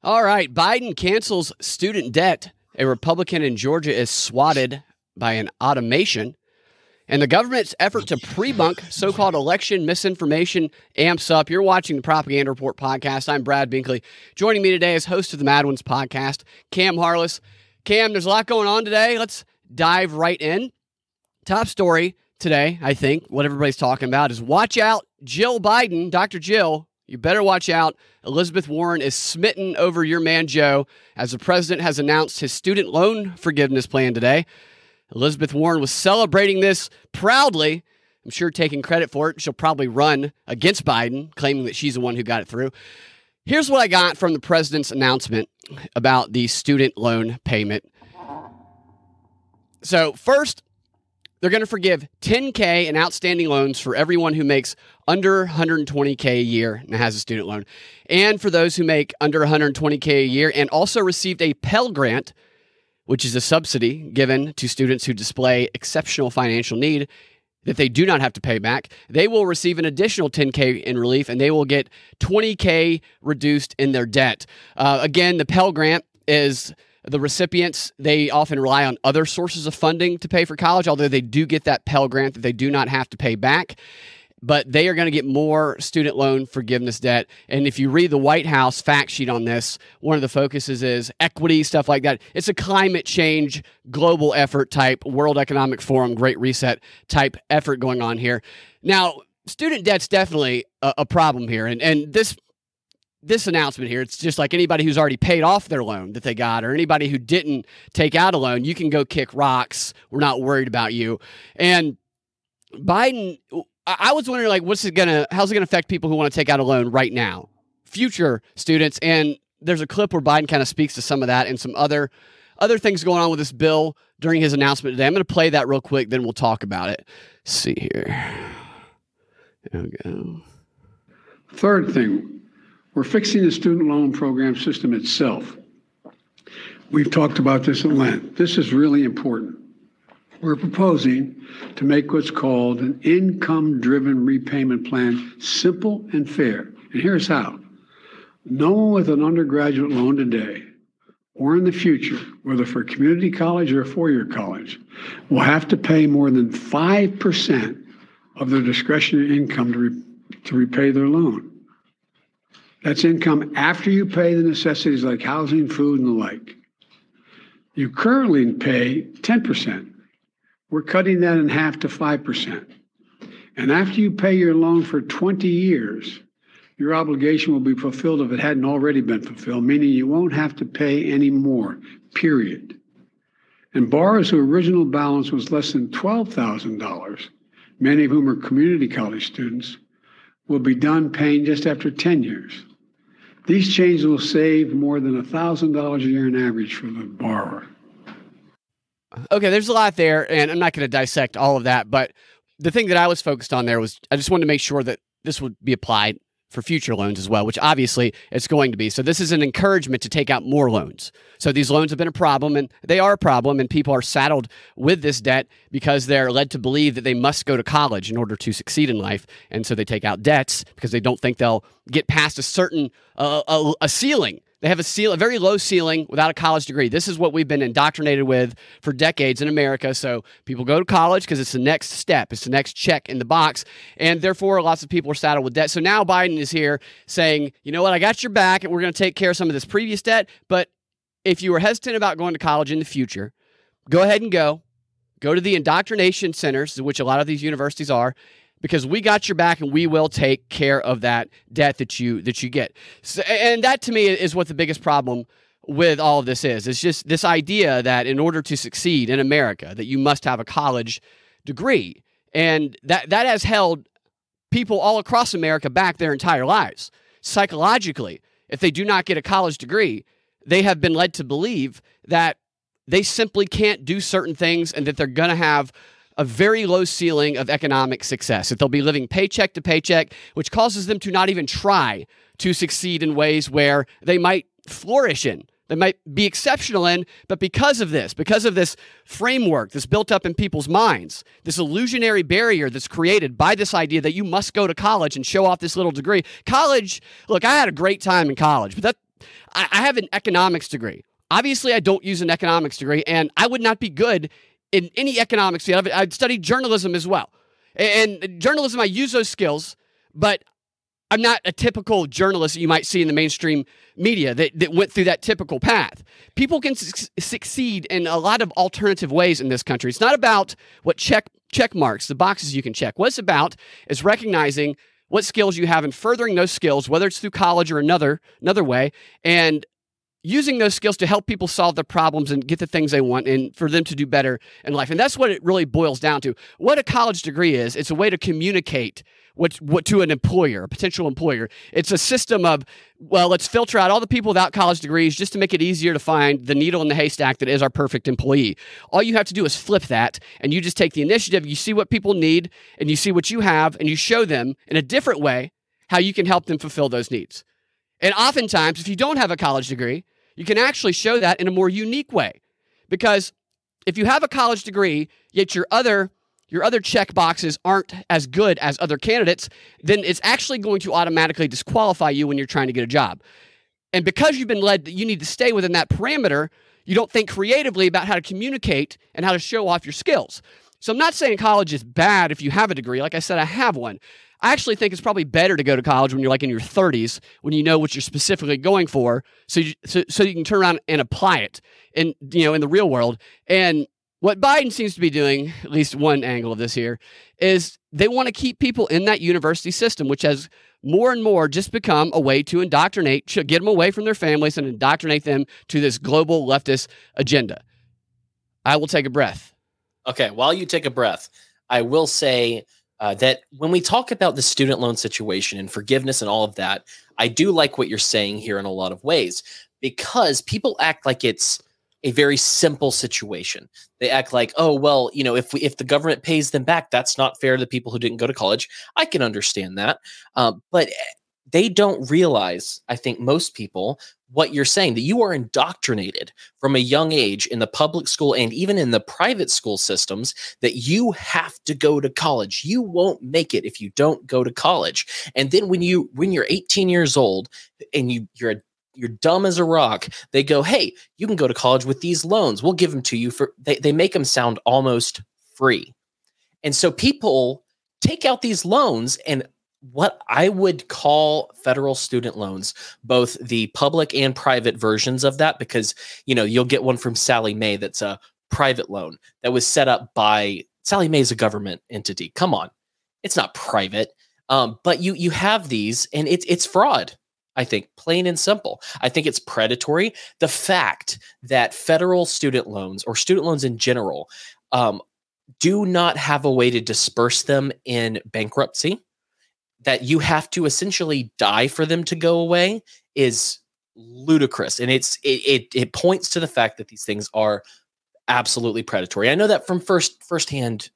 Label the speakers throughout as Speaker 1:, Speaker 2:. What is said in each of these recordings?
Speaker 1: All right, Biden cancels student debt. A Republican in Georgia is swatted by an automation. And the government's effort to pre-bunk so-called election misinformation amps up. You're watching the Propaganda Report podcast. I'm Brad Binkley. Joining me today as host of the Mad Ones podcast, Cam Harless. Cam, there's a lot going on today. Let's dive right in. Top story today, I think, what everybody's talking about is watch out, Jill Biden, Dr. Jill. You better watch out. Elizabeth Warren is smitten over your man Joe as the president has announced his student loan forgiveness plan today. Elizabeth Warren was celebrating this proudly. I'm sure taking credit for it. She'll probably run against Biden, claiming that she's the one who got it through. Here's what I got from the president's announcement about the student loan payment. So first, they're going to forgive $10K in outstanding loans for everyone who makes under $120K a year and has a student loan. And for those who make under $120K a year and also received a Pell Grant, which is a subsidy given to students who display exceptional financial need that they do not have to pay back, they will receive an additional $10K in relief and they will get $20K reduced in their debt. Again, the Pell Grant is the recipients, they often rely on other sources of funding to pay for college, although they do get that Pell Grant that they do not have to pay back. But they are going to get more student loan forgiveness debt. And if you read the White House fact sheet on this, one of the focuses is equity, stuff like that. It's a climate change, global effort type, World Economic Forum, Great Reset type effort going on here. Now, student debt's definitely a problem here. And this announcement here, it's just like anybody who's already paid off their loan that they got or anybody who didn't take out a loan, you can go kick rocks. We're not worried about you. And Biden, I was wondering, like, how's it going to affect people who want to take out a loan right now, future students? And there's a clip where Biden kind of speaks to some of that and some other things going on with this bill during his announcement today. I'm going to play that real quick, then we'll talk about it. Let's see here. There we go.
Speaker 2: Third thing, we're fixing the student loan program system itself. We've talked about this at length. This is really important. We're proposing to make what's called an income-driven repayment plan simple and fair. And here's how. No one with an undergraduate loan today or in the future, whether for community college or a four-year college, will have to pay more than 5% of their discretionary income to repay their loan. That's income after you pay the necessities like housing, food, and the like. You currently pay 10%. We're cutting that in half to 5%. And after you pay your loan for 20 years, your obligation will be fulfilled if it hadn't already been fulfilled, meaning you won't have to pay any more, period. And borrowers whose original balance was less than $12,000, many of whom are community college students, will be done paying just after 10 years. These changes will save more than $1,000 a year on average for the borrower.
Speaker 1: Okay, there's a lot there, and I'm not going to dissect all of that, but the thing that I was focused on there was I just wanted to make sure that this would be applied for future loans as well, which obviously it's going to be. So this is an encouragement to take out more loans. So these loans have been a problem, and they are a problem, and people are saddled with this debt because they're led to believe that they must go to college in order to succeed in life, and so they take out debts because they don't think they'll get past a certain a ceiling. They have a very low ceiling without a college degree. This is what we've been indoctrinated with for decades in America. So people go to college because it's the next step. It's the next check in the box. And therefore, lots of people are saddled with debt. So now Biden is here saying, you know what, I got your back and we're going to take care of some of this previous debt. But if you were hesitant about going to college in the future, go ahead and go. Go to the indoctrination centers, which a lot of these universities are, because we got your back and we will take care of that debt that you get. So, and that to me is what the biggest problem with all of this is. It's just this idea that in order to succeed in America, that you must have a college degree. And that has held people all across America back their entire lives. Psychologically, if they do not get a college degree, they have been led to believe that they simply can't do certain things and that they're going to have a very low ceiling of economic success, that they'll be living paycheck to paycheck, which causes them to not even try to succeed in ways where they might flourish in, they might be exceptional in, but because of this framework that's built up in people's minds, this illusionary barrier that's created by this idea that you must go to college and show off this little degree. College, look, I had a great time in college, but I have an economics degree. Obviously, I don't use an economics degree, and I would not be good in any economics field. I'd studied journalism as well. And journalism, I use those skills, but I'm not a typical journalist that you might see in the mainstream media that went through that typical path. People can succeed in a lot of alternative ways in this country. It's not about what check marks, the boxes you can check. What it's about is recognizing what skills you have and furthering those skills, whether it's through college or another way, and using those skills to help people solve their problems and get the things they want and for them to do better in life. And that's what it really boils down to. What a college degree is, it's a way to communicate what to an employer, a potential employer. It's a system of, well, let's filter out all the people without college degrees just to make it easier to find the needle in the haystack that is our perfect employee. All you have to do is flip that, and you just take the initiative. You see what people need, and you see what you have, and you show them in a different way how you can help them fulfill those needs. And oftentimes, if you don't have a college degree, you can actually show that in a more unique way. Because if you have a college degree, yet your other check boxes aren't as good as other candidates, then it's actually going to automatically disqualify you when you're trying to get a job. And because you've been led that you need to stay within that parameter, you don't think creatively about how to communicate and how to show off your skills. So I'm not saying college is bad if you have a degree. Like I said, I have one. I actually think it's probably better to go to college when you're like in your 30s, when you know what you're specifically going for, so you can turn around and apply it in the real world. And what Biden seems to be doing, at least one angle of this here, is they want to keep people in that university system, which has more and more just become a way to indoctrinate, to get them away from their families and indoctrinate them to this global leftist agenda. I will take a breath.
Speaker 3: Okay, while you take a breath, I will say that when we talk about the student loan situation and forgiveness and all of that, I do like what you're saying here in a lot of ways, because people act like it's a very simple situation. They act like, oh, well, if the government pays them back, that's not fair to the people who didn't go to college. I can understand that. But they don't realize, I think most people, what you're saying, that you are indoctrinated from a young age in the public school and even in the private school systems, that you have to go to college. You won't make it if you don't go to college. And then when you're 18 years old and you're dumb as a rock, they go, hey, you can go to college with these loans. We'll give them to you they make them sound almost free. And so people take out these loans, and what I would call federal student loans, both the public and private versions of that, because, you'll get one from Sallie Mae that's a private loan that was set up by Sallie Mae's a government entity. Come on. It's not private. But you have these, and it's fraud. I think, plain and simple. I think it's predatory. The fact that federal student loans, or student loans in general, do not have a way to disperse them in bankruptcy, that you have to essentially die for them to go away, is ludicrous. And it points to the fact that these things are absolutely predatory. I know that from firsthand,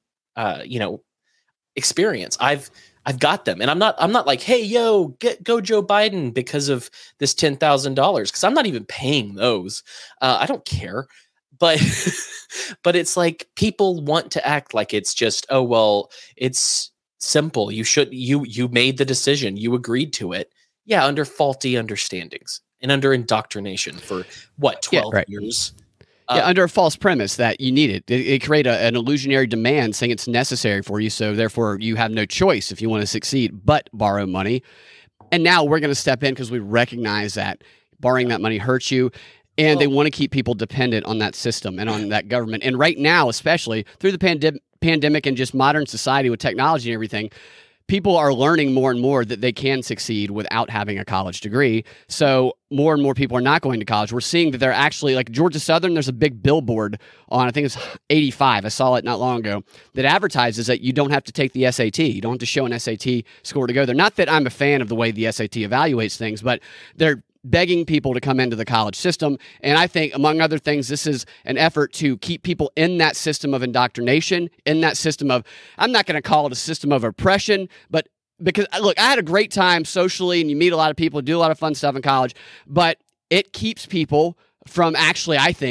Speaker 3: experience. I've got them, and I'm not like, hey, go Joe Biden because of this $10,000, because I'm not even paying those. I don't care, but it's like people want to act like it's just, oh well, it's simple. You made the decision, you agreed to it. Yeah, under faulty understandings and under indoctrination for 12 years.
Speaker 1: Under a false premise that you need it. It create an illusionary demand saying it's necessary for you, so therefore you have no choice if you want to succeed but borrow money. And now we're going to step in because we recognize that borrowing that money hurts you, and they want to keep people dependent on that system and on that government. And right now, especially through the pandemic and just modern society with technology and everything, people are learning more and more that they can succeed without having a college degree. So more and more people are not going to college. We're seeing that they're actually, like Georgia Southern, there's a big billboard on, I think it's 85. I saw it not long ago, that advertises that you don't have to take the SAT. You don't have to show an SAT score to go there. Not that I'm a fan of the way the SAT evaluates things, but they're begging people to come into the college system. And I think, among other things, this is an effort to keep people in that system of indoctrination, in that system of, I'm not going to call it a system of oppression, but because, look, I had a great time socially, and you meet a lot of people, do a lot of fun stuff in college, but it keeps people from actually, I think,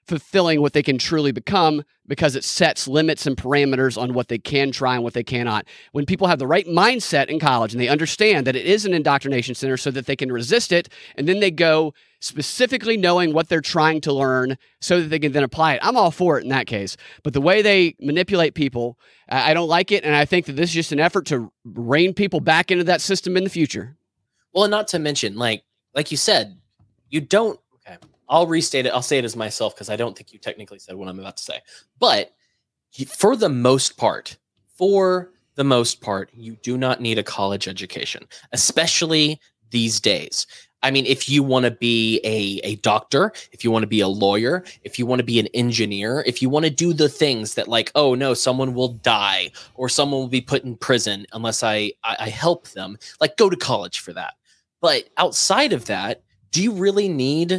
Speaker 1: fulfilling what they can truly become, because it sets limits and parameters on what they can try and what they cannot. When people have the right mindset in college and they understand that it is an indoctrination center so that they can resist it, and then they go specifically knowing what they're trying to learn so that they can then apply it, I'm all for it in that case. But the way they manipulate people, I don't like it, and I think that this is just an effort to rein people back into that system in the future.
Speaker 3: Well, not to mention, like you said, you don't. Okay, I'll restate it. I'll say it as myself because I don't think you technically said what I'm about to say. But for the most part, you do not need a college education, especially these days. I mean, if you want to be a doctor, if you want to be a lawyer, if you want to be an engineer, if you want to do the things that, like, oh no, someone will die or someone will be put in prison unless I help them, like, go to college for that. But outside of that, do you really need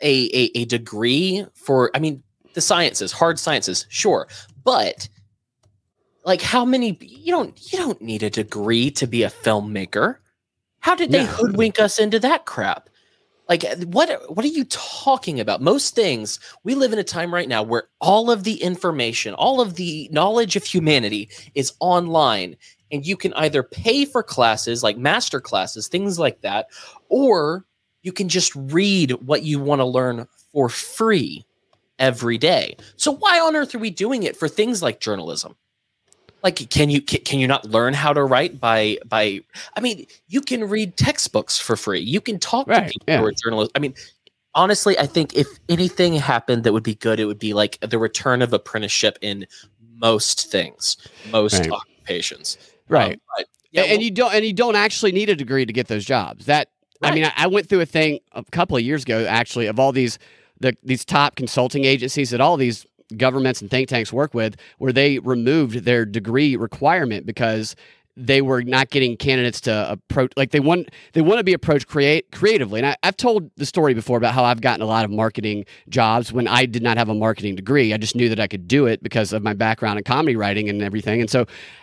Speaker 3: a degree for, I mean, the sciences, hard sciences, sure. But like, how many, you don't need a degree to be a filmmaker. How did they hoodwink us into that crap? Like, what are you talking about? Most things, we live in a time right now where all of the information, all of the knowledge of humanity is online. And you can either pay for classes like master classes, things like that, or you can just read what you want to learn for free every day. So why on earth are we doing it for things like journalism? Like, can you not learn how to write by? I mean, you can read textbooks for free. You can talk to people who are journalists. I mean, honestly, I think if anything happened that would be good, it would be like the return of apprenticeship in most things, most occupations.
Speaker 1: Right. And you don't actually need a degree to get those jobs. I mean, I went through a thing a couple of years ago, actually, of all these top consulting agencies that all these governments and think tanks work with, where they removed their degree requirement because they were not getting candidates to approach, like they want to be approached creatively. And I've told the story before about how I've gotten a lot of marketing jobs when I did not have a marketing degree. I just knew that I could do it because of my background in comedy writing and everything. And so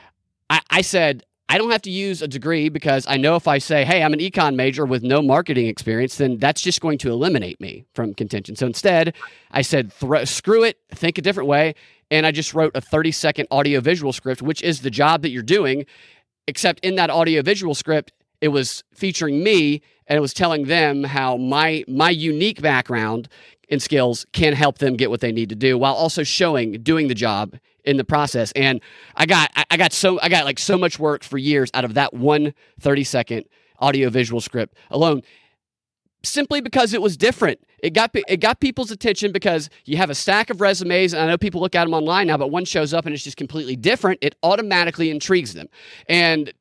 Speaker 1: I said, I don't have to use a degree because I know if I say, hey, I'm an econ major with no marketing experience, then that's just going to eliminate me from contention. So instead, I said, screw it, think a different way. And I just wrote a 30-second audio-visual script, which is the job that you're doing, except in that audio-visual script, it was featuring me, and it was telling them how my unique background and skills can help them get what they need to do, while also doing the job in the process. And I got like so much work for years out of that one 30-second audio visual script alone, simply because it was different. It got people's attention because you have a stack of resumes, and I know people look at them online now, but one shows up and it's just completely different. It automatically intrigues them. And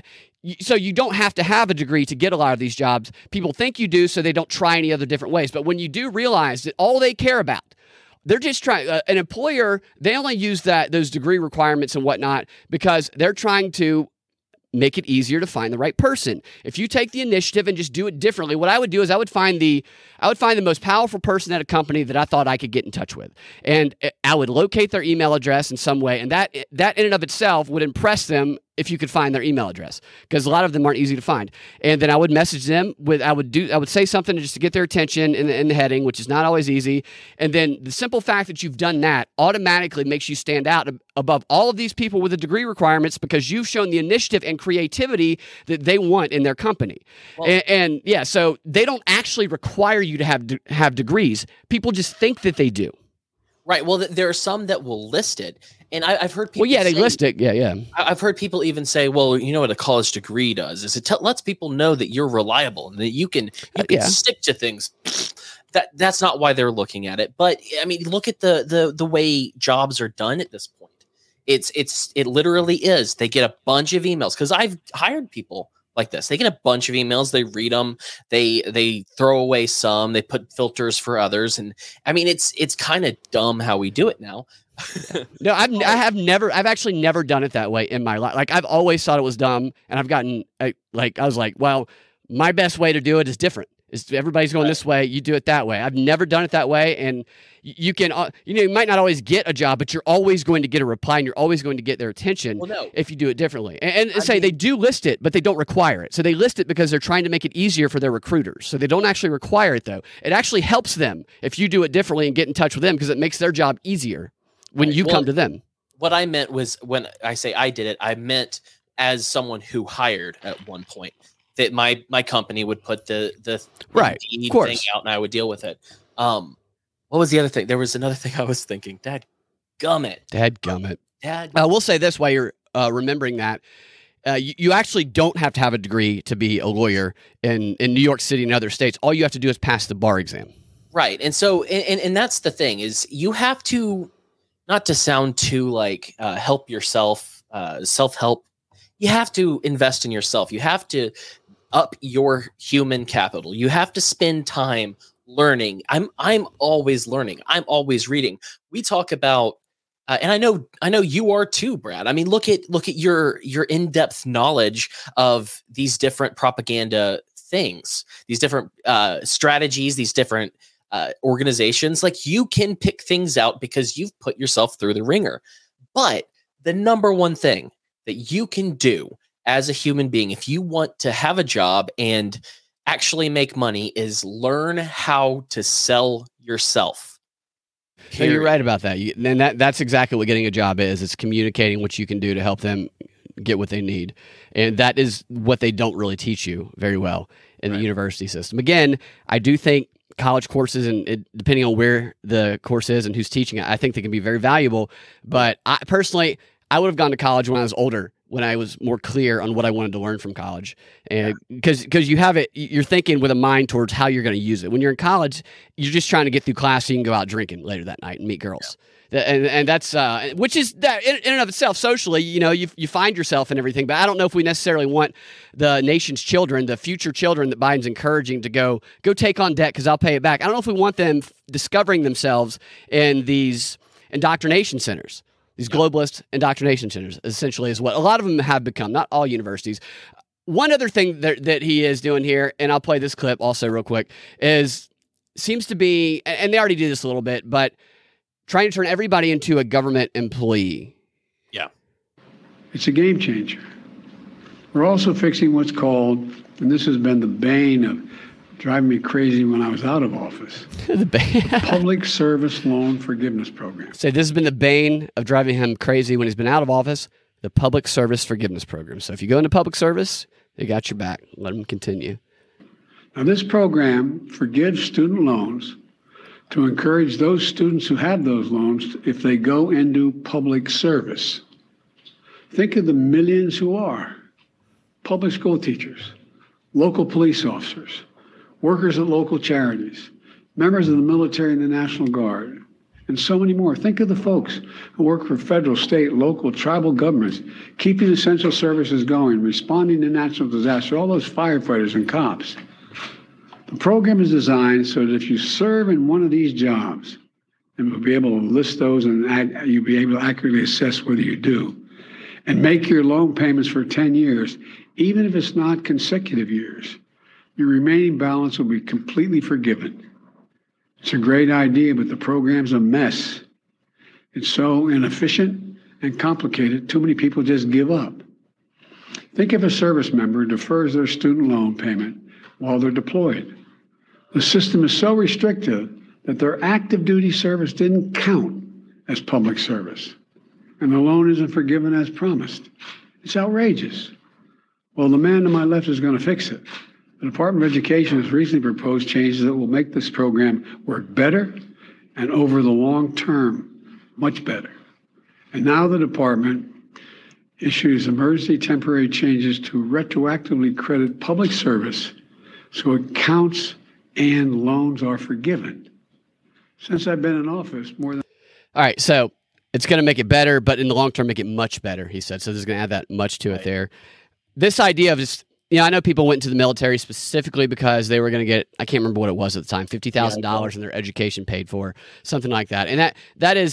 Speaker 1: so you don't have to have a degree to get a lot of these jobs. People think you do, so they don't try any other different ways. But when you do realize that all they care about, they're just trying, an employer, they only use those degree requirements and whatnot because they're trying to make it easier to find the right person. If you take the initiative and just do it differently, what I would do is I would find the most powerful person at a company that I thought I could get in touch with. And I would locate their email address in some way. And that in and of itself would impress them if you could find their email address, because a lot of them aren't easy to find. And then I would message them I would say something just to get their attention in the heading, which is not always easy. And then the simple fact that you've done that automatically makes you stand out above all of these people with the degree requirements, because you've shown the initiative and creativity that they want in their company. Well, and so they don't actually require you to have degrees. People just think that they do.
Speaker 3: Right. Well, there are some that will list it. And I've heard people
Speaker 1: they list it. Yeah.
Speaker 3: I've heard people even say, well, you know what a college degree does is it lets people know that you're reliable and that you can stick to things. That's not why they're looking at it. But I mean, look at the way jobs are done at this point. It literally is. They get a bunch of emails, because I've hired people like this. They get a bunch of emails, they read them, they throw away some, they put filters for others. And I mean, it's kind of dumb how we do it now.
Speaker 1: No, I've actually never done it that way in my life. Like, I've always thought it was dumb, and I've gotten I was like, well, my best way to do it is different. Everybody's going this way. You do it that way. I've never done it that way. And you can, you might not always get a job, but you're always going to get a reply and you're always going to get their attention if you do it differently. And they do list it, but they don't require it. So they list it because they're trying to make it easier for their recruiters. So they don't actually require it though. It actually helps them if you do it differently and get in touch with them because it makes their job easier when you come to them.
Speaker 3: What I meant was when I say I did it, I meant as someone who hired at one point. That my company would put the thing out and I would deal with it. What was the other thing? There was another thing I was thinking. Dad gummit.
Speaker 1: I will say this while you're remembering that. You actually don't have to have a degree to be a lawyer in New York City and other states. All you have to do is pass the bar exam.
Speaker 3: Right. And so, and that's the thing is you have to, not to sound too like help yourself, self-help. You have to invest in yourself. You have to up your human capital. You have to spend time learning. I'm always learning. I'm always reading. We talk about, and I know you are too, Brad. I mean, look at your in-depth knowledge of these different propaganda things, these different strategies, these different organizations. Like you can pick things out because you've put yourself through the ringer. But the number one thing that you can do as a human being, if you want to have a job and actually make money, is learn how to sell yourself.
Speaker 1: So you're right about that. And that's exactly what getting a job is. It's communicating what you can do to help them get what they need. And that is what they don't really teach you very well in the university system. Again, I do think college courses, and depending on where the course is and who's teaching it, I think they can be very valuable. But I personally would have gone to college when I was older, when I was more clear on what I wanted to learn from college. And because you have it, you're thinking with a mind towards how you're going to use it. When you're in college, you're just trying to get through class so you can go out drinking later that night and meet girls. Yeah. And that's, which is that in and of itself, socially, you find yourself and everything, but I don't know if we necessarily want the nation's children, the future children that Biden's encouraging to go take on debt because I'll pay it back. I don't know if we want them discovering themselves in these indoctrination centers. These globalist indoctrination centers, essentially, is what a lot of them have become, not all universities. One other thing that he is doing here, and I'll play this clip also real quick, seems to be, and they already do this a little bit, but trying to turn everybody into a government employee. Yeah.
Speaker 2: It's a game changer. We're also fixing what's called, and this has been the bane of driving me crazy when I was out of office. The Public Service Loan Forgiveness Program.
Speaker 1: So this has been the bane of driving him crazy when he's been out of office, the Public Service Forgiveness Program. So if you go into public service, they got your back. Let them continue.
Speaker 2: Now this program forgives student loans to encourage those students who have those loans if they go into public service. Think of the millions who are public school teachers, local police officers, workers at local charities, members of the military and the National Guard, and so many more. Think of the folks who work for federal, state, local, tribal governments, keeping essential services going, responding to natural disaster, all those firefighters and cops. The program is designed so that if you serve in one of these jobs, and we'll be able to list those and you'll be able to accurately assess whether you do, and make your loan payments for 10 years, even if it's not consecutive years, your remaining balance will be completely forgiven. It's a great idea, but the program's a mess. It's so inefficient and complicated, too many people just give up. Think if a service member defers their student loan payment while they're deployed. The system is so restrictive that their active duty service didn't count as public service, and the loan isn't forgiven as promised. It's outrageous. Well, the man to my left is going to fix it. The Department of Education has recently proposed changes that will make this program work better and over the long term, much better. And now the department issues emergency temporary changes to retroactively credit public service so it counts and loans are forgiven. Since I've been in office, more than...
Speaker 1: All right, so it's going to make it better, but in the long term, make it much better, he said. So there's going to add that much to it there. This idea of just... I know people went into the military specifically because they were going to get, I can't remember what it was at the time, $50,000 in their education paid for, something like that. And that is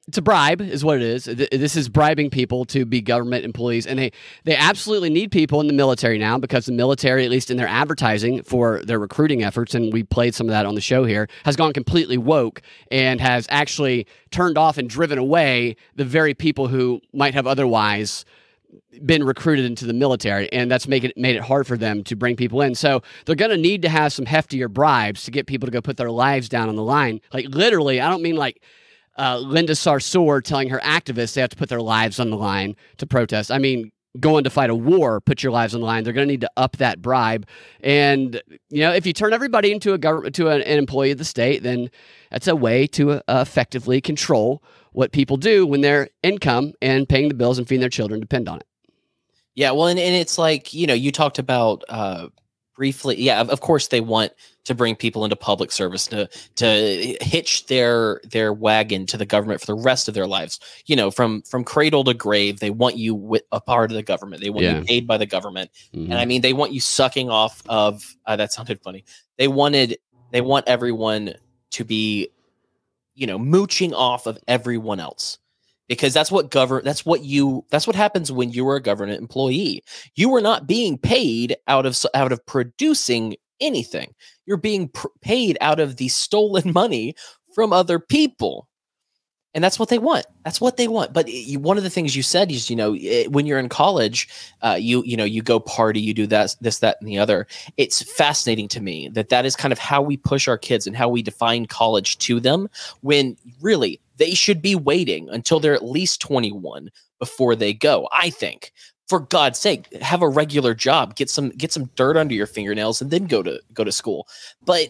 Speaker 1: It's a bribe is what it is. This is bribing people to be government employees. And they absolutely need people in the military now, because the military, at least in their advertising for their recruiting efforts, and we played some of that on the show here, has gone completely woke and has actually turned off and driven away the very people who might have otherwise been recruited into the military, and that's made it hard for them to bring people in. So they're going to need to have some heftier bribes to get people to go put their lives down on the line. Like literally, I don't mean like Linda Sarsour telling her activists they have to put their lives on the line to protest. I mean, going to fight a war, put your lives on the line. They're going to need to up that bribe. And, if you turn everybody into an employee of the state, then that's a way to effectively control what people do when their income and paying the bills and feeding their children depend on it.
Speaker 3: Yeah, well, and it's like, you talked about briefly. Yeah, of course they want to bring people into public service to hitch their wagon to the government for the rest of their lives. From cradle to grave, they want you a part of the government. They want you paid by the government, and I mean they want you sucking off of. That sounded funny. They want everyone to be, mooching off of everyone else. Because that's what happens when you are a government employee. You are not being paid out of producing anything. You're being paid out of the stolen money from other people. And that's what they want. But one of the things you said is, when you're in college, you go party, you do this, that, and the other. It's fascinating to me that is kind of how we push our kids and how we define college to them, when really they should be waiting until they're at least 21 before they go. I think, for God's sake, have a regular job, get some dirt under your fingernails, and then go to school. But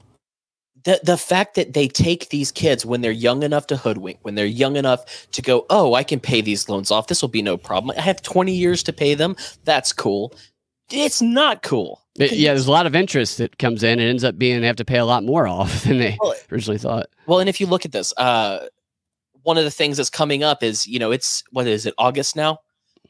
Speaker 3: the fact that they take these kids when they're young enough to hoodwink, when they're young enough to go, oh, I can pay these loans off. This will be no problem. I have 20 years to pay them. That's cool. It's not cool.
Speaker 1: There's a lot of interest that comes in. It ends up being they have to pay a lot more off than they originally thought.
Speaker 3: Well, and if you look at this, one of the things that's coming up is, it's, what is it, August now?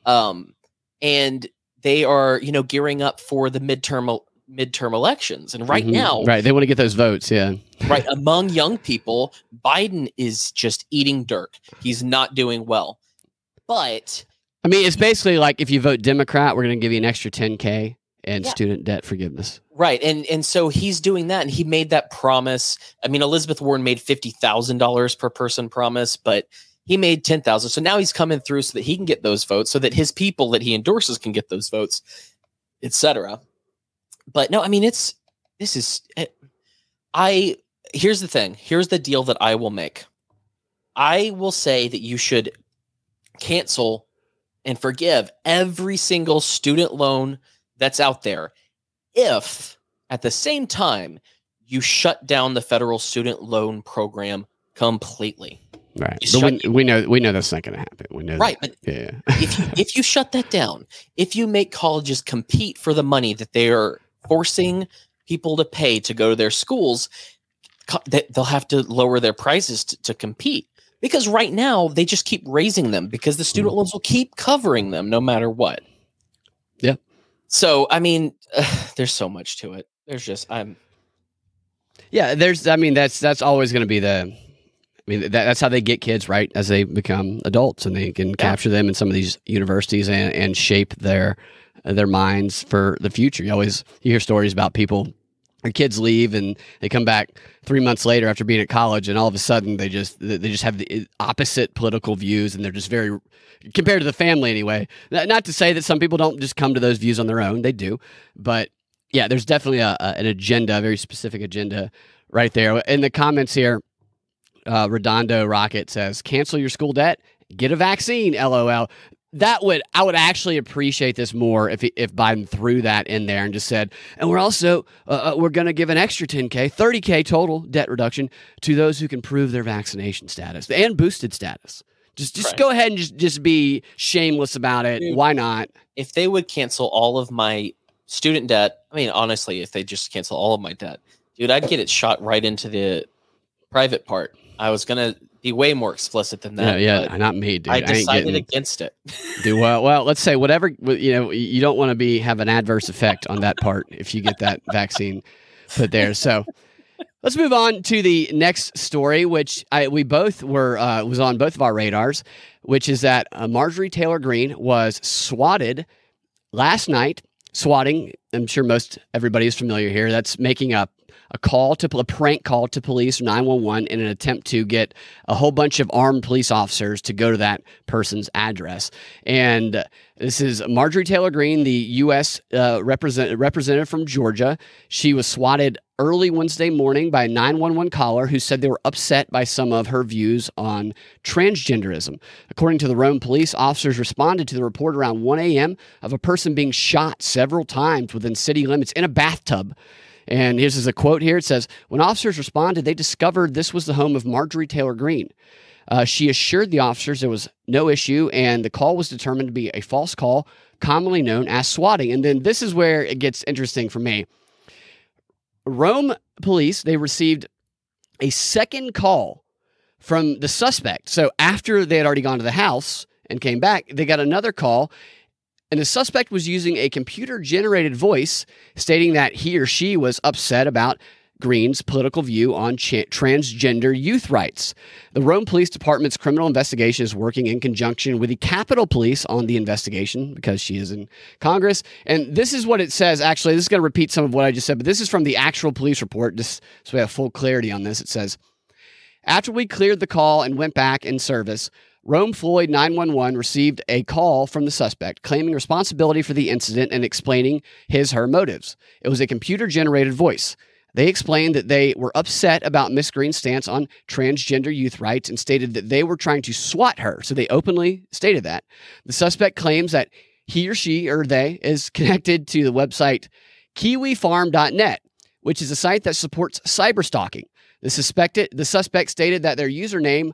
Speaker 3: And they are, gearing up for the midterm elections. And right now,
Speaker 1: they want to get those votes. Yeah.
Speaker 3: Right. Among young people, Biden is just eating dirt. He's not doing well. But
Speaker 1: I mean, it's basically like, if you vote Democrat, we're going to give you an extra $10,000 and student debt forgiveness.
Speaker 3: Right. And so he's doing that, and he made that promise. I mean, Elizabeth Warren made $50,000 per person promise, but he made $10,000. So now he's coming through so that he can get those votes, so that his people that he endorses can get those votes, etc. But no, I mean, here's the thing. Here's the deal that I will make. I will say that you should cancel and forgive every single student loan that's out there, if at the same time you shut down the federal student loan program completely.
Speaker 1: Right. But we know that's not going to happen. We know
Speaker 3: right.
Speaker 1: That.
Speaker 3: But
Speaker 1: yeah.
Speaker 3: if you shut that down, if you make colleges compete for the money that they are forcing people to pay to go to their schools, they'll have to lower their prices to compete. Because right now they just keep raising them because the student loans will keep covering them no matter what.
Speaker 1: Yeah.
Speaker 3: So, I mean, there's so much to it. There's just,
Speaker 1: that's always going to be that's how they get kids, right? As they become adults, and they can capture them in some of these universities and shape their minds for the future. You hear stories about people, their kids leave and they come back 3 months later after being at college, and all of a sudden they just have the opposite political views, and they're just very, compared to the family anyway. Not to say that some people don't just come to those views on their own, they do, but yeah, there's definitely an agenda, a very specific agenda right there. In the comments here, Redondo Rocket says, "Cancel your school debt, get a vaccine." LOL. I would actually appreciate this more if Biden threw that in there and just said, and we're also we're going to give an extra $10,000, $30,000 total debt reduction to those who can prove their vaccination status and boosted status. Just right. Go ahead and just be shameless about it. Dude, why not?
Speaker 3: If they would cancel all of my student debt, I mean, honestly, if they just cancel all of my debt, dude, I'd get it shot right into the private part. I was going to be way more explicit than that.
Speaker 1: Yeah, not me, dude.
Speaker 3: I decided against it.
Speaker 1: Dude, well, let's say whatever, you don't want to have an adverse effect on that part if you get that vaccine put there. So Let's move on to the next story, which we both were was on both of our radars, which is that Marjorie Taylor Greene was swatted last night. Swatting, I'm sure most everybody is familiar here. That's making a prank call to police or 911 in an attempt to get a whole bunch of armed police officers to go to that person's address. And this is Marjorie Taylor Greene, the U.S. representative from Georgia. She was swatted early Wednesday morning by a 911 caller who said they were upset by some of her views on transgenderism. According to the Rome police, officers responded to the report around 1 a.m. of a person being shot several times within city limits in a bathtub. And here's a quote here. It says, when officers responded, they discovered this was the home of Marjorie Taylor Greene. She assured the officers there was no issue, and the call was determined to be a false call, commonly known as swatting. And then this is where it gets interesting for me. Rome police, they received a second call from the suspect. So after they had already gone to the house and came back, they got another call. And the suspect was using a computer-generated voice stating that he or she was upset about Greene's political view on transgender youth rights. The Rome Police Department's criminal investigation is working in conjunction with the Capitol Police on the investigation because she is in Congress. And this is what it says. Actually, this is going to repeat some of what I just said, but this is from the actual police report, just so we have full clarity on this. It says, after we cleared the call and went back in service, Rome Floyd 911 received a call from the suspect claiming responsibility for the incident and explaining her motives. It was a computer-generated voice. They explained that they were upset about Miss Greene's stance on transgender youth rights and stated that they were trying to swat her. So they openly stated that. The suspect claims that he or she or they is connected to the website kiwifarm.net, which is a site that supports cyberstalking. The suspect stated that their username,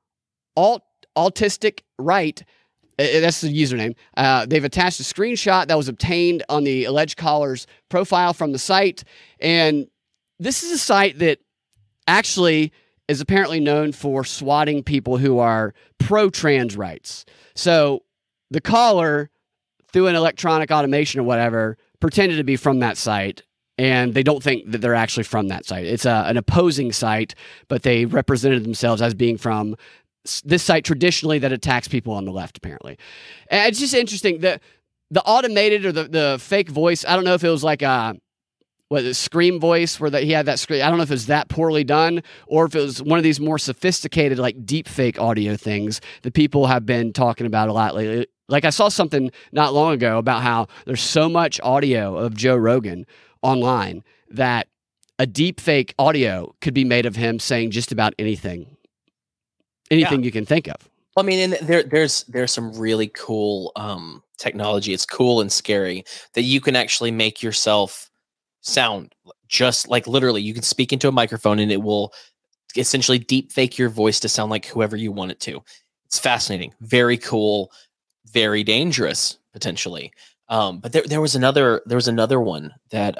Speaker 1: autistic right, that's the username. They've attached a screenshot that was obtained on the alleged caller's profile from the site. And this is a site that actually is apparently known for swatting people who are pro-trans rights. So the caller, through an electronic automation or whatever, pretended to be from that site. And they don't think that they're actually from that site. It's an opposing site, but they represented themselves as being from this site traditionally that attacks people on the left, apparently. And it's just interesting. The automated or the fake voice, I don't know if it was like a scream voice where he had that scream. I don't know if it was that poorly done or if it was one of these more sophisticated like deep fake audio things that people have been talking about a lot lately. Like I saw something not long ago about how there's so much audio of Joe Rogan online that a deep fake audio could be made of him saying just about anything you can think of.
Speaker 3: I mean, and there's some really cool technology. It's cool and scary that you can actually make yourself sound just like literally. You can speak into a microphone and it will essentially deep fake your voice to sound like whoever you want it to. It's fascinating, very cool, very dangerous potentially. But there was another one that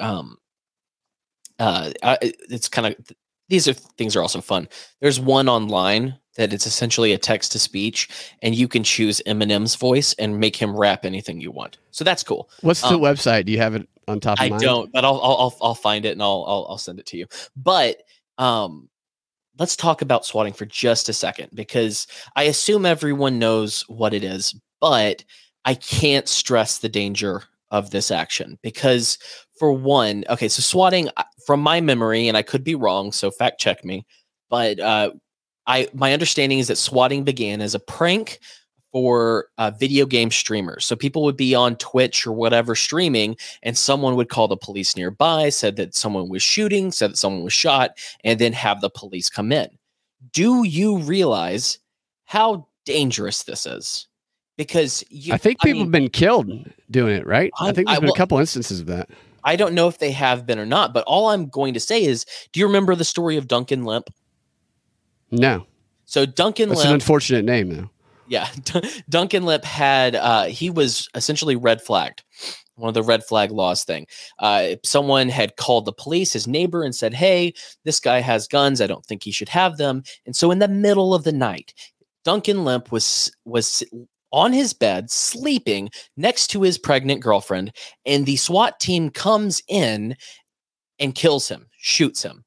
Speaker 3: it's kind of, these things are also fun. There's one online that it's essentially a text to speech, and you can choose Eminem's voice and make him rap anything you want. So that's cool.
Speaker 1: What's the website? Do you have it on top of mind?
Speaker 3: I don't, but I'll find it and I'll send it to you. But let's talk about swatting for just a second, because I assume everyone knows what it is, but I can't stress the danger of this action because, for one, okay, so swatting, from my memory, and I could be wrong, so fact check me, but my understanding is that swatting began as a prank for video game streamers. So people would be on Twitch or whatever streaming, and someone would call the police nearby, said that someone was shooting, said that someone was shot, and then have the police come in. Do you realize how dangerous this is? Because
Speaker 1: I think people have been killed doing it, right? I think there's been a couple instances of that.
Speaker 3: I don't know if they have been or not, but all I'm going to say is, do you remember the story of Duncan Lemp?
Speaker 1: No.
Speaker 3: So Duncan Lemp...
Speaker 1: That's an unfortunate name, though.
Speaker 3: Yeah. Duncan Lemp had... he was essentially red flagged. One of the red flag laws thing. Someone had called the police, his neighbor, and said, hey, this guy has guns. I don't think he should have them. And so in the middle of the night, Duncan Lemp was on his bed, sleeping next to his pregnant girlfriend, and the SWAT team comes in and kills him, shoots him.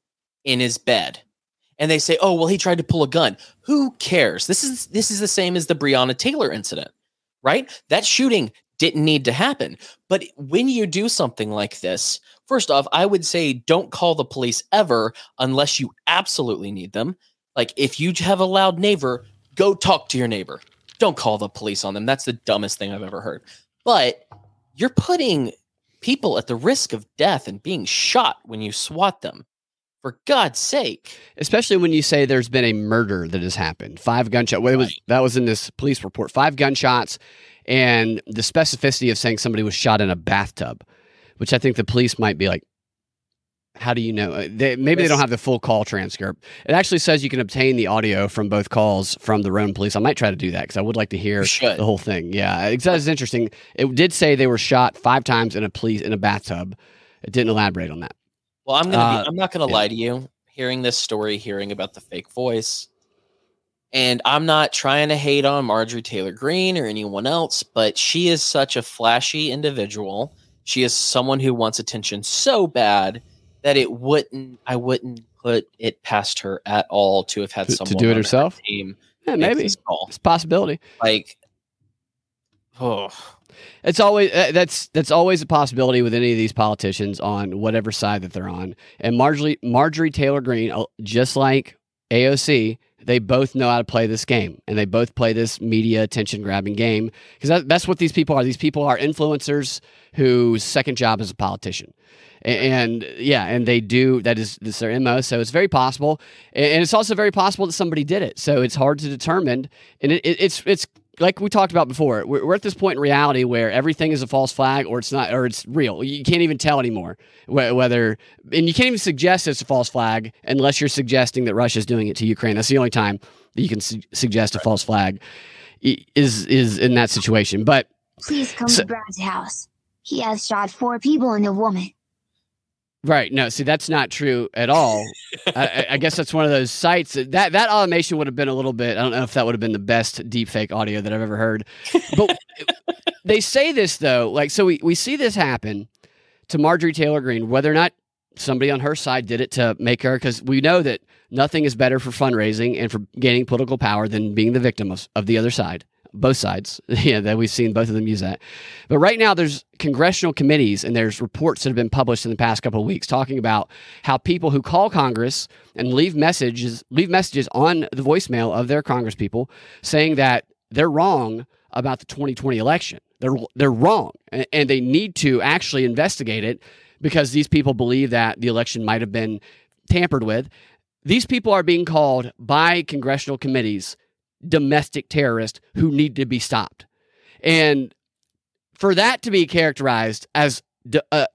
Speaker 3: in his bed. And they say, oh, well, he tried to pull a gun. Who cares? This is the same as the Breonna Taylor incident, right? That shooting didn't need to happen. But when you do something like this, first off, I would say don't call the police ever unless you absolutely need them. Like if you have a loud neighbor, go talk to your neighbor. Don't call the police on them. That's the dumbest thing I've ever heard. But you're putting people at the risk of death and being shot when you SWAT them. For God's sake.
Speaker 1: Especially when you say there's been a murder that has happened. 5 gunshots. Well, that was in this police report. 5 gunshots, and the specificity of saying somebody was shot in a bathtub, which I think the police might be like, how do you know? Maybe they don't have the full call transcript. It actually says you can obtain the audio from both calls from the Rhode Police. I might try to do that because I would like to hear the whole thing. Yeah, it's interesting. It did say they were shot 5 times in a bathtub. It didn't elaborate on that.
Speaker 3: Well, I'm not gonna lie to you. Hearing this story, hearing about the fake voice, and I'm not trying to hate on Marjorie Taylor Greene or anyone else, but she is such a flashy individual. She is someone who wants attention so bad that I wouldn't put it past her at all to have had someone
Speaker 1: to do it herself.
Speaker 3: Team
Speaker 1: maybe it's a possibility.
Speaker 3: Like,
Speaker 1: It's always that's always a possibility with any of these politicians on whatever side that they're on. And Marjorie Taylor Greene, just like AOC, they both know how to play this game, and they both play this media attention grabbing game because that's what these people are. These people are influencers whose second job is a politician. And they do that is their MO. So it's very possible, and it's also very possible that somebody did it. So it's hard to determine, and it's like we talked about before. We're at this point in reality where everything is a false flag, or it's not, or it's real. You can't even tell anymore whether, and you can't even suggest it's a false flag unless you're suggesting that Russia's doing it to Ukraine. That's the only time that you can suggest a false flag is in that situation. But
Speaker 4: please come to Brad's house. He has shot 4 people and a woman.
Speaker 1: Right. No, see, that's not true at all. I guess that's one of those sites that automation would have been a little bit, I don't know if that would have been the best deepfake audio that I've ever heard. But they say this, though, like, so we see this happen to Marjorie Taylor Greene, whether or not somebody on her side did it to make her, because we know that nothing is better for fundraising and for gaining political power than being the victim of the other side. Both sides, that we've seen both of them use that. But right now there's congressional committees and there's reports that have been published in the past couple of weeks talking about how people who call Congress and leave messages on the voicemail of their Congress people saying that they're wrong about the 2020 election. They're wrong, and they need to actually investigate it because these people believe that the election might have been tampered with. These people are being called by congressional committees domestic terrorists who need to be stopped. And for that to be characterized as a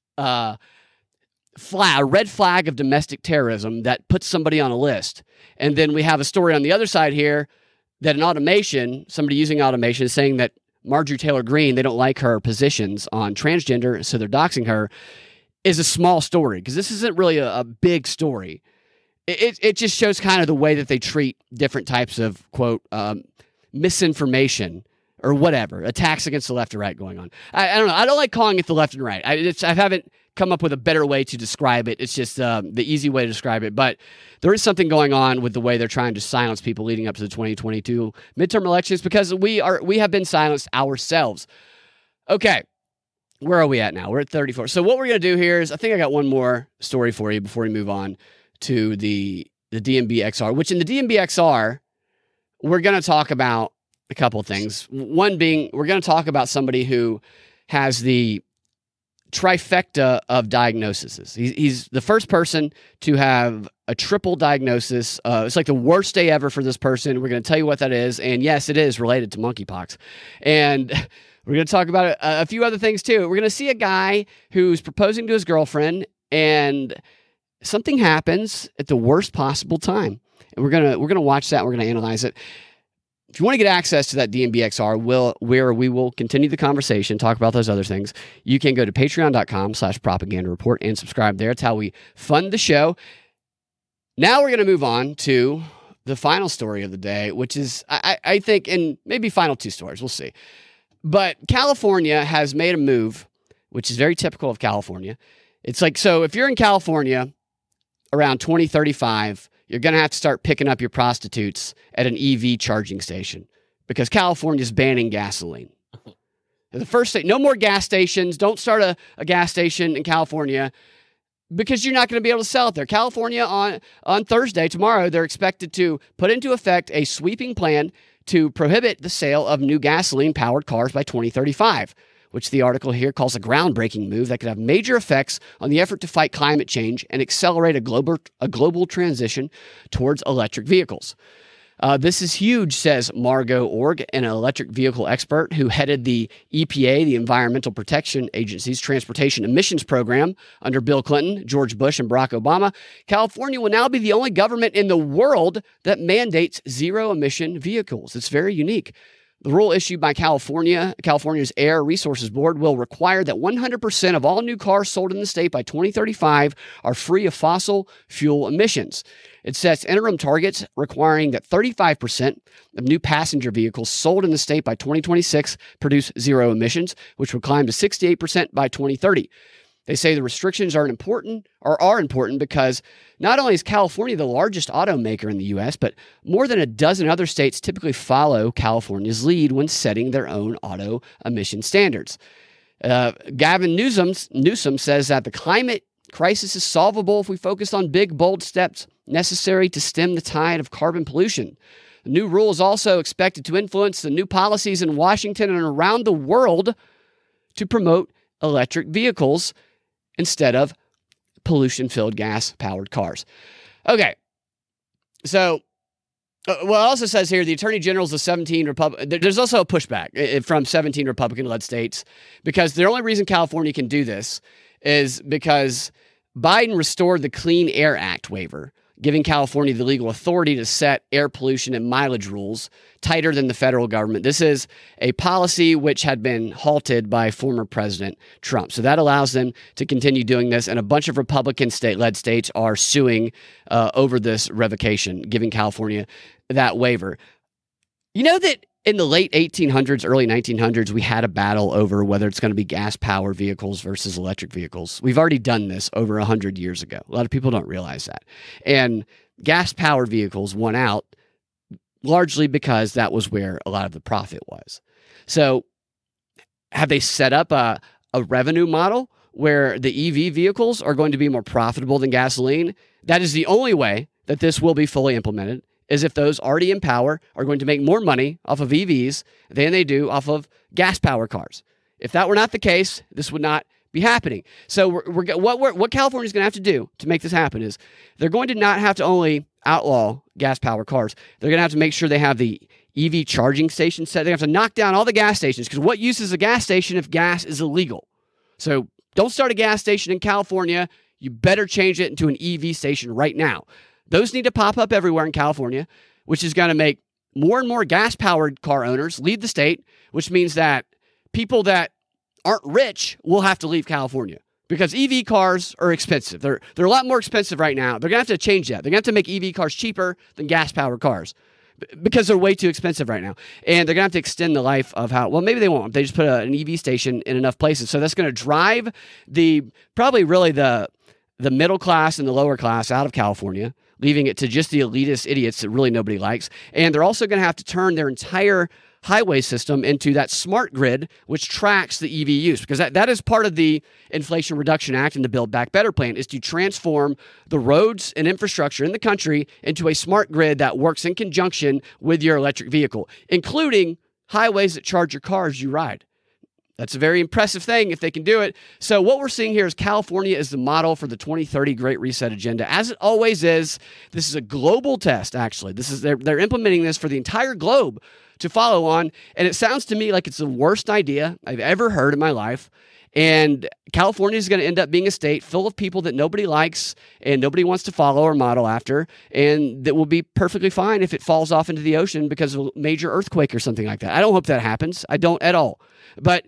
Speaker 1: red flag of domestic terrorism that puts somebody on a list, and then we have a story on the other side here that somebody using automation is saying that Marjorie Taylor Greene, they don't like her positions on transgender, so they're doxing her, is a small story because this isn't really a big story. It just shows kind of the way that they treat different types of, quote, misinformation or whatever, attacks against the left or right going on. I don't know. I don't like calling it the left and right. I haven't come up with a better way to describe it. It's just the easy way to describe it. But there is something going on with the way they're trying to silence people leading up to the 2022 midterm elections because we have been silenced ourselves. Okay. Where are we at now? We're at 34. So what we're going to do here is I think I got one more story for you before we move on to the DMB XR, which in the DMB XR, we're going to talk about a couple of things. One being, we're going to talk about somebody who has the trifecta of diagnoses. He's the first person to have a triple diagnosis. It's like the worst day ever for this person. We're going to tell you what that is. And yes, it is related to monkeypox. And we're going to talk about a few other things too. We're going to see a guy who's proposing to his girlfriend and something happens at the worst possible time. And we're going to watch that. And we're going to analyze it. If you want to get access to that DMBXR, where we will continue the conversation, talk about those other things, you can go to patreon.com/propaganda report and subscribe there. It's how we fund the show. Now we're going to move on to the final story of the day, which is, I think, and maybe final 2 stories. We'll see. But California has made a move, which is very typical of California. It's like, so if you're in California, around 2035, you're going to have to start picking up your prostitutes at an EV charging station because California's banning gasoline. The first thing, no more gas stations. Don't start a gas station in California because you're not going to be able to sell it there. California on Thursday, tomorrow, they're expected to put into effect a sweeping plan to prohibit the sale of new gasoline-powered cars by 2035, which the article here calls a groundbreaking move that could have major effects on the effort to fight climate change and accelerate a global transition towards electric vehicles. This is huge, says Margot Org, an electric vehicle expert who headed the EPA, the Environmental Protection Agency's transportation emissions program under Bill Clinton, George Bush, and Barack Obama. California will now be the only government in the world that mandates zero-emission vehicles. It's very unique. The rule issued by California's Air Resources Board will require that 100% of all new cars sold in the state by 2035 are free of fossil fuel emissions. It sets interim targets requiring that 35% of new passenger vehicles sold in the state by 2026 produce zero emissions, which would climb to 68% by 2030. They say the restrictions are important because not only is California the largest automaker in the U.S., but more than a dozen other states typically follow California's lead when setting their own auto emission standards. Gavin Newsom says that the climate crisis is solvable if we focus on big, bold steps necessary to stem the tide of carbon pollution. The new rule is also expected to influence the new policies in Washington and around the world to promote electric vehicles instead of pollution-filled gas-powered cars. Okay, so what it also says here, the Attorney Generals of 17 Republican, there's also a pushback from 17 Republican-led states because the only reason California can do this is because Biden restored the Clean Air Act waiver, giving California the legal authority to set air pollution and mileage rules tighter than the federal government. This is a policy which had been halted by former President Trump. So that allows them to continue doing this. And a bunch of Republican state-led states are suing over this revocation, giving California that waiver. You know that in the late 1800s, early 1900s, we had a battle over whether it's going to be gas-powered vehicles versus electric vehicles. We've already done this over 100 years ago. A lot of people don't realize that. And gas-powered vehicles won out largely because that was where a lot of the profit was. So have they set up a revenue model where the EV vehicles are going to be more profitable than gasoline? That is the only way that this will be fully implemented, is if those already in power are going to make more money off of EVs than they do off of gas-powered cars. If that were not the case, this would not be happening. So what California is going to have to do to make this happen is they're going to not have to only outlaw gas-powered cars. They're going to have to make sure they have the EV charging stations set. They have to knock down all the gas stations because what use is a gas station if gas is illegal? So don't start a gas station in California. You better change it into an EV station right now. Those need to pop up everywhere in California, which is going to make more and more gas-powered car owners leave the state, which means that people that aren't rich will have to leave California because EV cars are expensive. They're a lot more expensive right now. They're going to have to change that. They're going to have to make EV cars cheaper than gas-powered cars because they're way too expensive right now. And they're going to have to extend the life of maybe they won't. They just put an EV station in enough places. So that's going to drive probably the middle class and the lower class out of California, leaving it to just the elitist idiots that really nobody likes. And they're also going to have to turn their entire highway system into that smart grid, which tracks the EV use, because that is part of the Inflation Reduction Act and the Build Back Better plan, is to transform the roads and infrastructure in the country into a smart grid that works in conjunction with your electric vehicle, including highways that charge your car as you ride. That's a very impressive thing if they can do it. So what we're seeing here is California is the model for the 2030 Great Reset agenda, as it always is. This is a global test, actually. They're implementing this for the entire globe to follow on, and it sounds to me like it's the worst idea I've ever heard in my life. And California is going to end up being a state full of people that nobody likes and nobody wants to follow or model after, and that will be perfectly fine if it falls off into the ocean because of a major earthquake or something like that. I don't hope that happens. I don't at all. But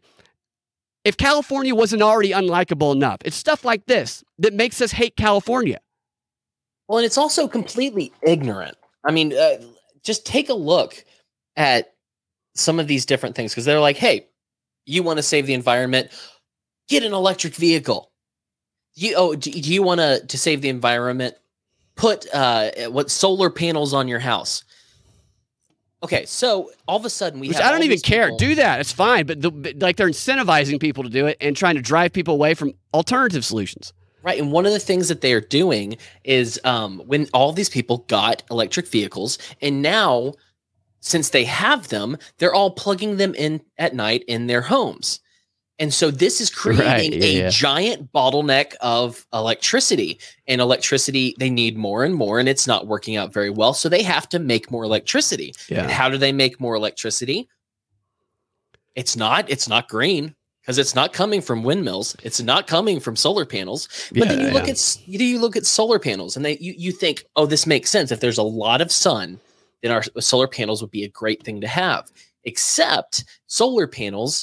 Speaker 1: if California wasn't already unlikable enough, it's stuff like this that makes us hate California.
Speaker 3: Well, and it's also completely ignorant. I mean, just take a look at some of these different things, because they're like, hey, you want to save the environment? Get an electric vehicle. Do you want to save the environment? put solar panels on your house. Okay, so all of a sudden
Speaker 1: Which I don't even care. Do that. It's fine. But like they're incentivizing people to do it and trying to drive people away from alternative solutions.
Speaker 3: Right. And one of the things that they are doing is when all these people got electric vehicles, and now since they have them, they're all plugging them in at night in their homes. And so this is creating a giant bottleneck of electricity. And electricity, they need more and more, and it's not working out very well. So they have to make more electricity.
Speaker 1: Yeah.
Speaker 3: And how do they make more electricity? It's not green, because it's not coming from windmills. It's not coming from solar panels. But then you look at solar panels, and you think, oh, this makes sense. If there's a lot of sun, then our solar panels would be a great thing to have. Except solar panels,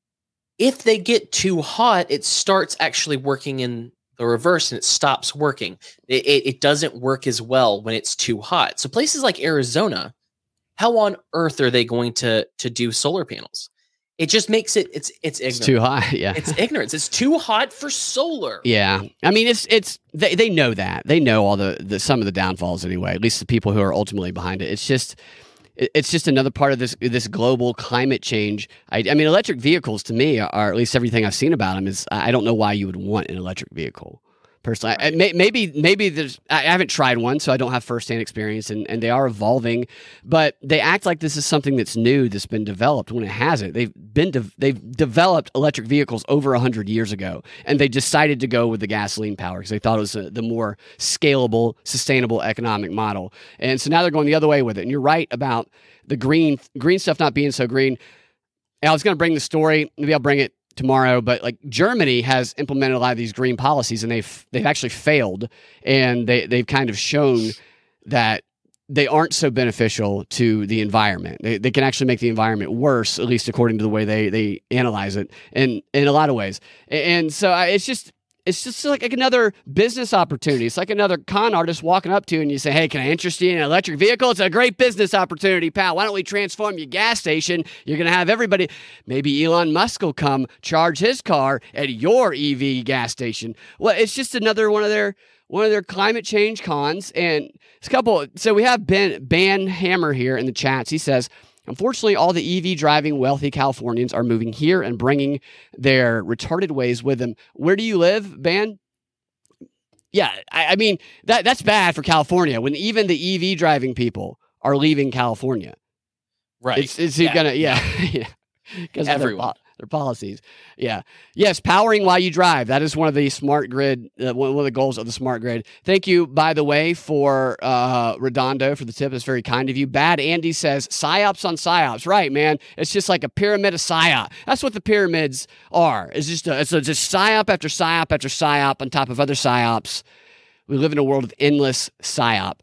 Speaker 3: if they get too hot, it starts actually working in the reverse, and it stops working. It doesn't work as well when it's too hot. So places like Arizona, how on earth are they going to do solar panels? It just makes it's ignorant.
Speaker 1: It's too hot. Yeah.
Speaker 3: It's ignorance. It's too hot for solar.
Speaker 1: Yeah. I mean, they know that. They know all the some of the downfalls anyway, at least the people who are ultimately behind it. It's just another part of this global climate change. I mean, electric vehicles to me are, at least everything I've seen about them, is I don't know why you would want an electric vehicle. Personally, maybe there's. I haven't tried one, so I don't have firsthand experience, and they are evolving. But they act like this is something that's new, that's been developed, when it hasn't. They've developed electric vehicles over 100 years ago, and they decided to go with the gasoline power because they thought it was the more scalable, sustainable economic model. And so now they're going the other way with it. And you're right about the green stuff not being so green. And I was going to bring the story. Maybe I'll bring it tomorrow, but like Germany has implemented a lot of these green policies, and they've actually failed, and they've kind of shown that they aren't so beneficial to the environment. They can actually make the environment worse, at least according to the way they analyze it, and in a lot of ways. And so it's just like another business opportunity. It's like another con artist walking up to you and you say, hey, can I interest you in an electric vehicle? It's a great business opportunity, pal. Why don't we transform your gas station? You're going to have everybody. Maybe Elon Musk will come charge his car at your EV gas station. Well, it's just another one of their climate change cons. And it's a couple. So we have Ben Hammer here in the chats. He says, unfortunately, all the EV driving wealthy Californians are moving here and bringing their retarded ways with them. Where do you live, Ben? Yeah, I mean, that's bad for California when even the EV driving people are leaving California.
Speaker 3: Right.
Speaker 1: Is he going to, yeah. Because
Speaker 3: everyone.
Speaker 1: Their policies. Yeah. Yes, powering while you drive. That is one of the smart grid, one of the goals of the smart grid. Thank you, by the way, for Redondo for the tip. It's very kind of you. Bad Andy says, psyops on psyops. Right, man. It's just like a pyramid of psyop. That's what the pyramids are. It's just psyop after psyop after psyop on top of other psyops. We live in a world of endless psyop.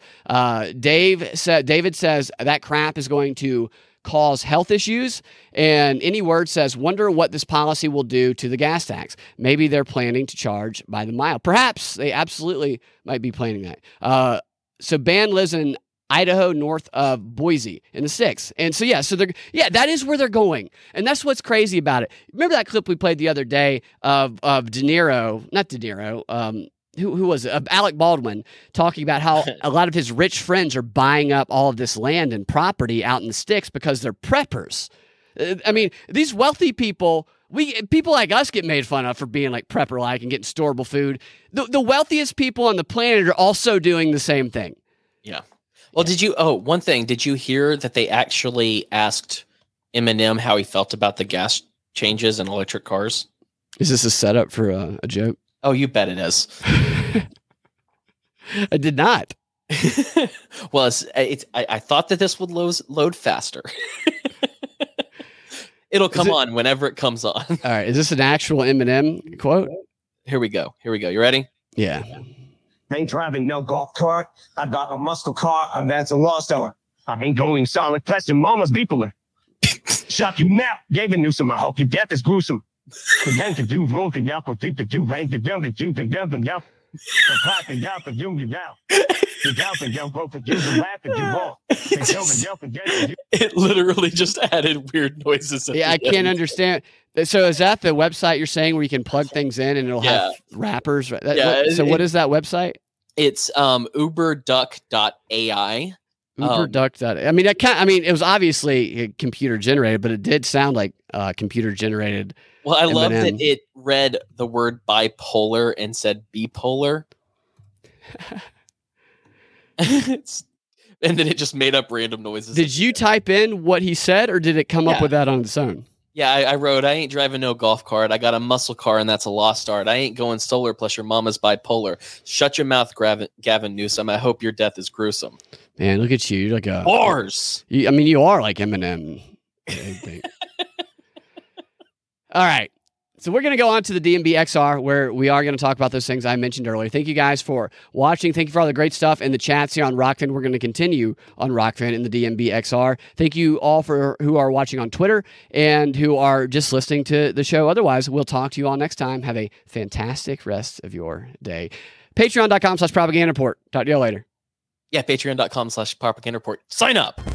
Speaker 1: David says that crap is going to cause health issues, and any word says, wonder what this policy will do to the gas tax. Maybe they're planning to charge by the mile. Perhaps they absolutely might be planning that. So Ben lives in Idaho, north of Boise, in the sticks. And so, that is where they're going. And that's what's crazy about it. Remember that clip we played the other day of who was it? Alec Baldwin talking about how a lot of his rich friends are buying up all of this land and property out in the sticks because they're preppers. I mean, these wealthy people, people like us get made fun of for being like prepper-like and getting storable food. The wealthiest people on the planet are also doing the same thing.
Speaker 3: Yeah. Well, one thing, did you hear that they actually asked Eminem how he felt about the gas changes and electric cars?
Speaker 1: Is this a setup for a joke?
Speaker 3: Oh, you bet it is.
Speaker 1: I did not.
Speaker 3: Well, I thought that this would load faster. It'll come on whenever it comes on.
Speaker 1: All right. Is this an actual Eminem quote?
Speaker 3: Here we go. You ready?
Speaker 1: Yeah.
Speaker 5: Ain't driving no golf cart. I got a muscle car, and that's a lost hour. I ain't going solid question mama's people. Shot you now. Gave a Newsom. I hope your death is gruesome. Again to do roll to yap or think to do rank to down to do to down to yap. The clap and yap and you down. The yap and yap both of you the laugh and you all.
Speaker 3: It literally just added weird noises.
Speaker 1: Yeah, I can't understand. So is that the website you're saying where you can plug things in and it'll have rappers? So what is that website?
Speaker 3: It's uberduck.ai.
Speaker 1: Uberduck. I mean, it was obviously computer generated, but it did sound like computer generated.
Speaker 3: Well, I love that
Speaker 1: M&M.
Speaker 3: it read the word bipolar and said bipolar. And then it just made up random noises.
Speaker 1: Did you type in what he said, or did it come up with that on its own?
Speaker 3: Yeah, I wrote, I ain't driving no golf cart. I got a muscle car, and that's a lost art. I ain't going solar, plus your mama's bipolar. Shut your mouth, Gavin Newsom. I hope your death is gruesome.
Speaker 1: Man, look at you. You're like a...
Speaker 3: Bars!
Speaker 1: You are like Eminem. All right. So we're going to go on to the DMB XR, where we are going to talk about those things I mentioned earlier. Thank you guys for watching. Thank you for all the great stuff in the chats here on Rockfin. We're going to continue on Rockfin in the DMB XR. Thank you all for who are watching on Twitter and who are just listening to the show. Otherwise, we'll talk to you all next time. Have a fantastic rest of your day. Patreon.com/propaganda report. Talk to you all later.
Speaker 3: Yeah, patreon.com/propaganda report. Sign up.